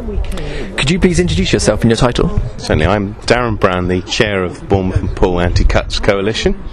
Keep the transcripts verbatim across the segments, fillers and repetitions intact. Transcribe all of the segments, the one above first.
Could you please introduce yourself and your title? Certainly, I'm Darren Brown, the chair of the Bournemouth and Poole Anti-Cuts Coalition.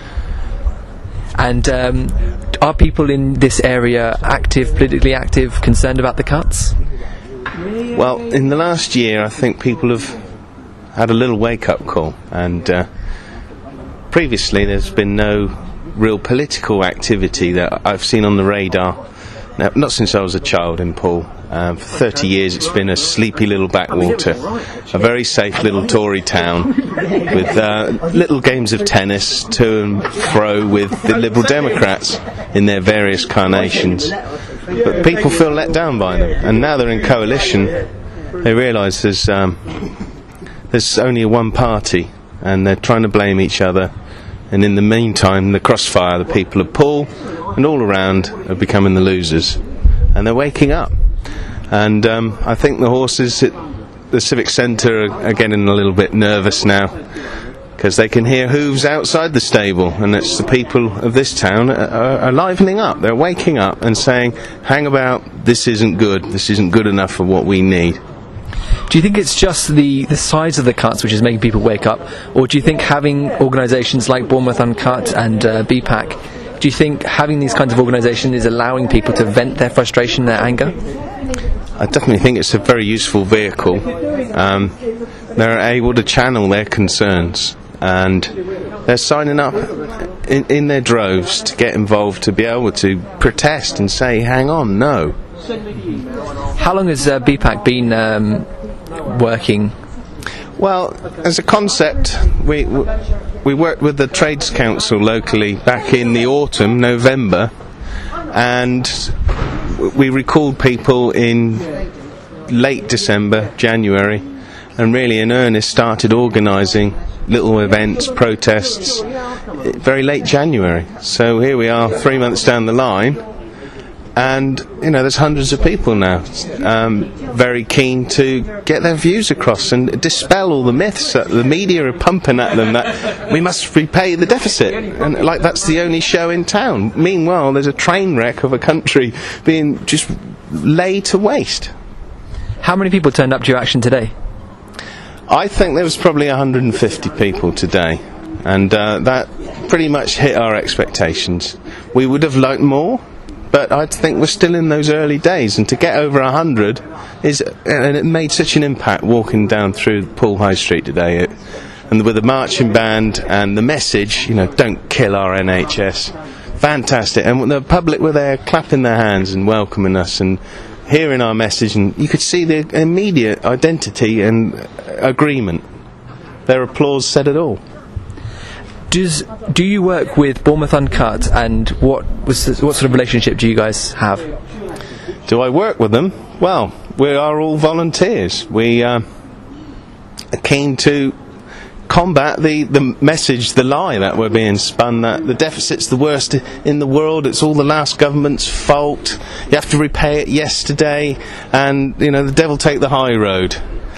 And um, are people in this area active, politically active, concerned about the cuts? Well, in the last year, I think people have had a little wake-up call, and uh, previously there's been no real political activity that I've seen on the radar. Now, not since I was a child in Poole. Uh, for thirty years it's been a sleepy little backwater, a very safe little Tory town with uh, little games of tennis to and fro with the Liberal Democrats in their various carnations. But people feel let down by them, and now they're in coalition, they realise there's, um, there's only one party, and they're trying to blame each other, and in the meantime the crossfire, the people of Poole and all around are becoming the losers, and they're waking up. And um, I think the horses at the Civic Centre are, are getting a little bit nervous now, because they can hear hooves outside the stable, and it's the people of this town are, are, are livening up. They're waking up and saying, hang about, this isn't good, this isn't good enough for what we need. Do you think it's just the, the size of the cuts which is making people wake up, or do you think having organisations like Bournemouth Uncut and uh, B PAC, do you think having these kinds of organisations is allowing people to vent their frustration, their anger? I definitely think it's a very useful vehicle. Um, they're able to channel their concerns, and they're signing up in, in their droves to get involved, to be able to protest and say, hang on, no. How long has uh, B PAC been um, working? Well, as a concept, we we worked with the Trades Council locally back in the autumn, November, and we recalled people in late December, January, and really in earnest started organising little events, protests, very late January. So here we are, three months down the line, and you know there's hundreds of people now um, very keen to get their views across and dispel all the myths that the media are pumping at them, that we must repay the deficit, and like that's the only show in town. Meanwhile, there's a train wreck of a country being just laid to waste. How many people turned up to your action today? I think there was probably one hundred fifty people today, and uh, that pretty much hit our expectations. We would have liked more, but I think we're still in those early days, and to get over a hundred is, and it made such an impact walking down through Poole High Street today, it, and with the marching band and the message, you know, don't kill our N H S, fantastic, and the public were there clapping their hands and welcoming us and hearing our message, and you could see the immediate identity and agreement. Their applause said it all. Does do you work with Bournemouth Uncut, and what was the, what sort of relationship do you guys have? Do I work with them? Well, we are all volunteers. We uh, are keen to combat the, the message, the lie that we're being spun, that the deficit's the worst in the world, it's all the last government's fault, you have to repay it yesterday, and you know the devil take the high road.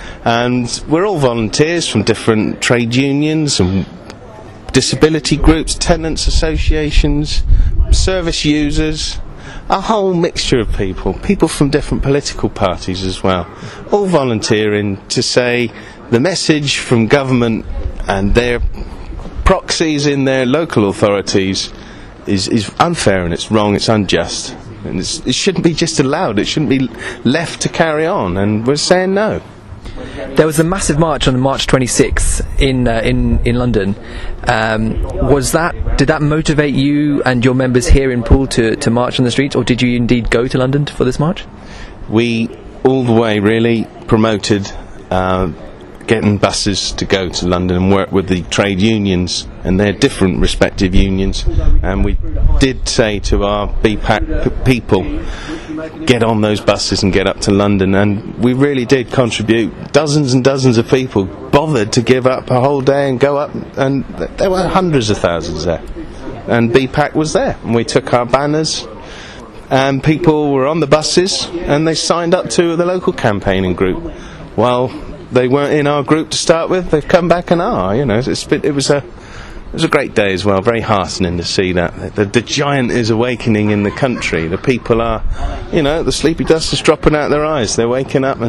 And we're all volunteers from different trade unions and disability groups, tenants associations, service users, a whole mixture of people, people from different political parties as well, all volunteering to say the message from government and their proxies in their local authorities is, is unfair, and it's wrong, it's unjust, and it's, it shouldn't be just allowed, it shouldn't be left to carry on, and we're saying no. There was a massive march on March twenty-sixth in uh, in in London. Um, was that did that motivate you and your members here in Poole to, to march on the streets, or did you indeed go to London for this march? We all the way really promoted uh, getting buses to go to London and work with the trade unions and their different respective unions, and we did say to our B PAC p- people, get on those buses and get up to London, and we really did contribute. Dozens and dozens of people bothered to give up a whole day and go up, and there were hundreds of thousands there, and B PAC was there, and we took our banners, and people were on the buses and they signed up to the local campaigning group. Well, they weren't in our group to start with, they've come back and are, you know, it's been, it was a It was a great day as well, very heartening to see that. The, the giant is awakening in the country. The people are, you know, the sleepy dust is dropping out their eyes. They're waking up and